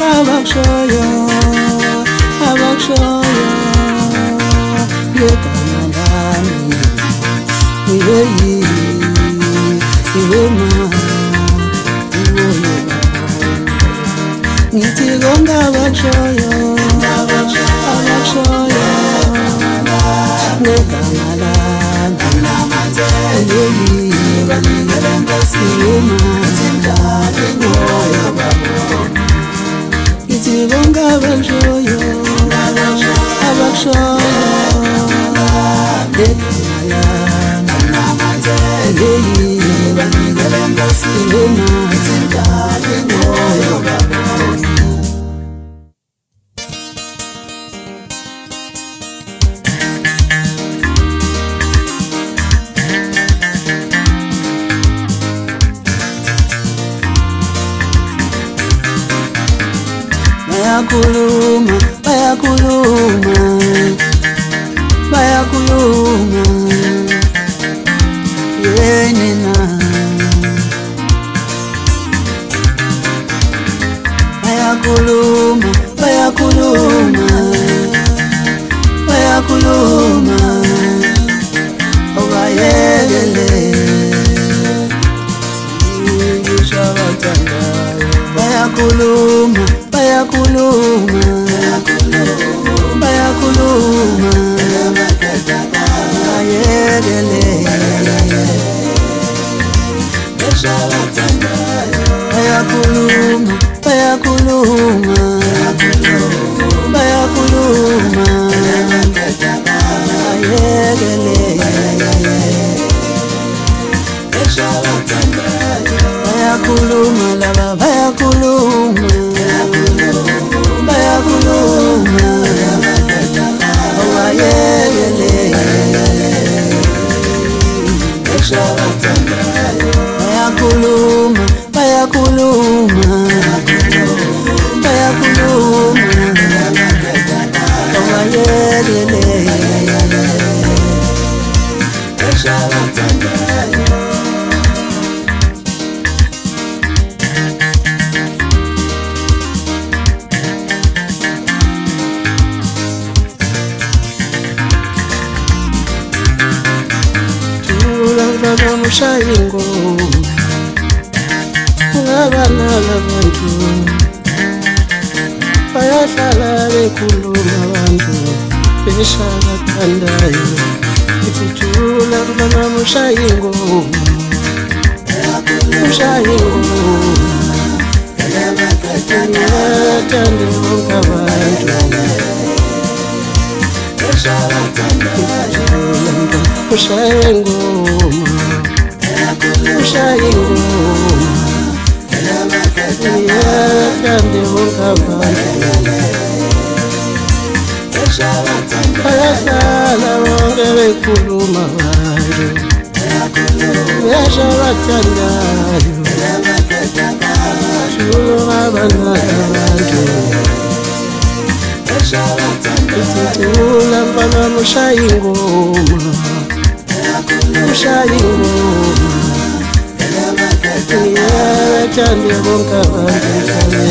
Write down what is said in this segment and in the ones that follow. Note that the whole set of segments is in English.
abakushoyo ngegama lami iweyi iwema iwoyo ngithi konke abakushoyo ngegama lami iweyi iwema iwoyo ngithi konke abakushoyo bayakuluma yenina bayakuluma obayekele bayakuluma Shayingo ngabana labantu bayahlala bekhuluma abantu beshabathandayo ithula baba mushayingo yathande bonke abantu mushayingo yathande bonke abantu bayahlala bonke bekhuluma abantu beshabathandayo thula abantu ithula mfana mushayingo yathande bonke abantu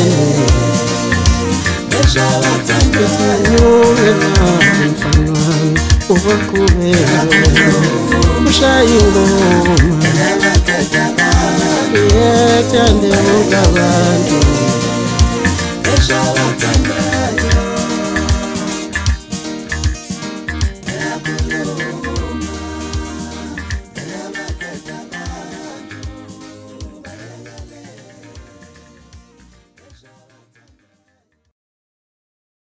mushayingo yathande bonke abantu